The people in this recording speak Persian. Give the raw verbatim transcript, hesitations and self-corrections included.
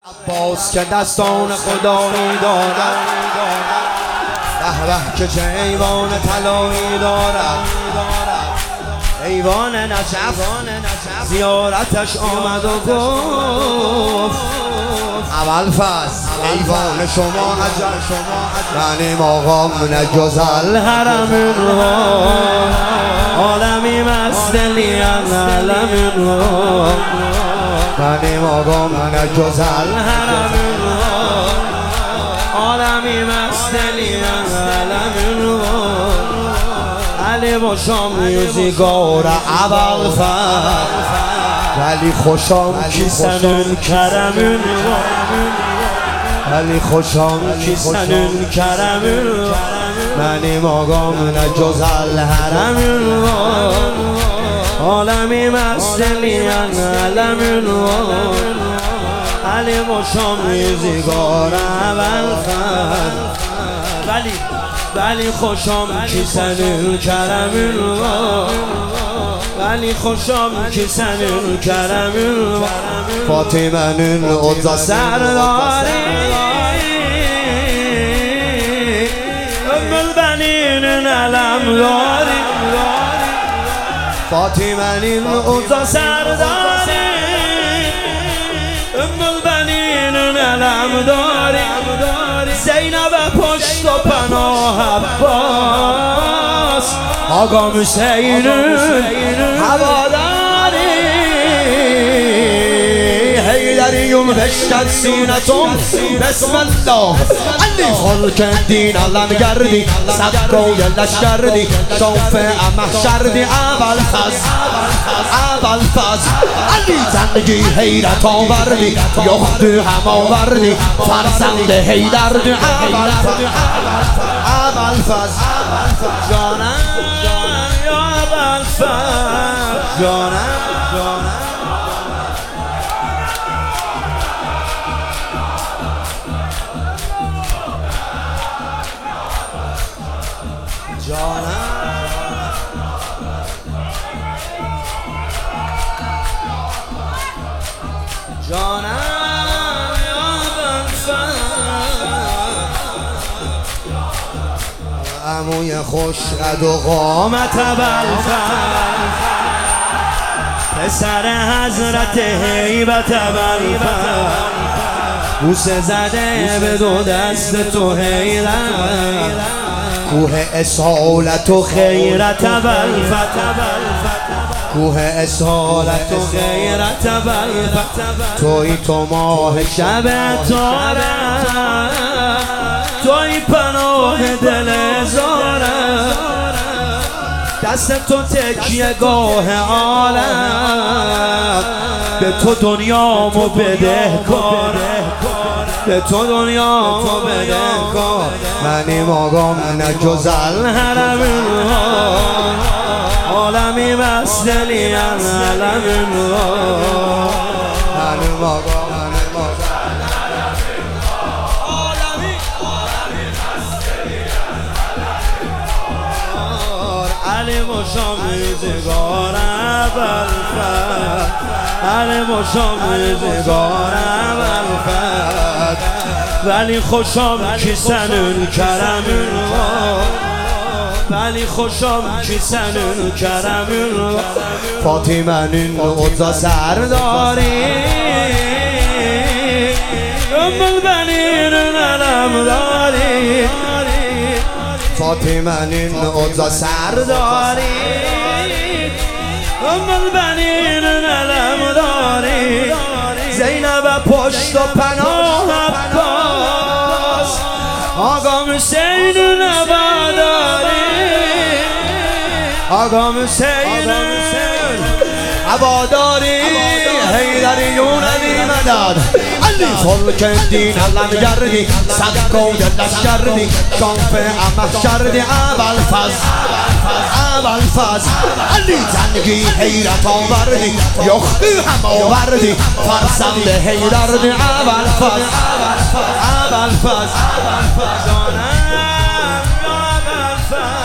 عباس که دستان خدایی دارد، به به که چه ایوان طلایی دارد. ایوان نجف زیارتش آمد و گفت اول فصل ایوان شما عجب، یعنی مقام نجز الحرم عالمی مستلیم علم یعنی مقام نجز الحرم عالمی مستلیم علم علی باشم موزیگار اول فر ولی خوشم کسنون کرمون ولی خوشم کسنون کرمون منی مقام نجز الحرم عالمی مستلیان علمون علی باشم موزیگار اول فر ولی ولی خوشم کسنون کرمون ولی خوشم کسنون کرمون فاطمه عزا سرداری ام البنین علم داری فاطمه عزا سرداری ام البنین علم داری زینب پشت و پناه عباس آقا حسین هواداری حیدریون بشکد سینتون بسم الله علی خلق دین علم گردی سبکوی لشکردی شوفه محشردی اول فز اول فز علی زندگی حیرت آوردی یخت هم آوردی فرزند حیدردی اول فز اول فز جانم یا اول فز جانم جانم جانم یا بنفر عموی خوش قد و قامت بلفر پسر حضرت هیبت بلفر بوسه زده به دو دست تو حیرت کوه اصالت و خیرت بلفر کوه اصالت و غیرت بلفت توی تو ماه شب تاره توی پناه دل زاره دست تو تکیه گاه عالم به تو دنیامو بده کار به تو دنیامو بده کار منی مقام نجز الحرم عالمی مستلیم علم منی مقام عالمی علی باشم موزیگار اول فر علی باشم موزیگار اول فر ولی خوشم کسنون کرمون ولی خوشم کسنون کرمون فاطمه عزا سرداری ام البنین علم داری فاطمه عزا سرداری ام البنین علم داری زینب پشت و پناه عباس آقا حسین هواداری آقا حسین هواداری حیدریون علی مدد علی خلق دین علم گردی سبکوی لشکردی شوفه محشردی اول فز اول فز علی زندگی حیرت آوردی یختی هم آوردی فرزند حیدردی اول فز اول فز جانم یا اول فز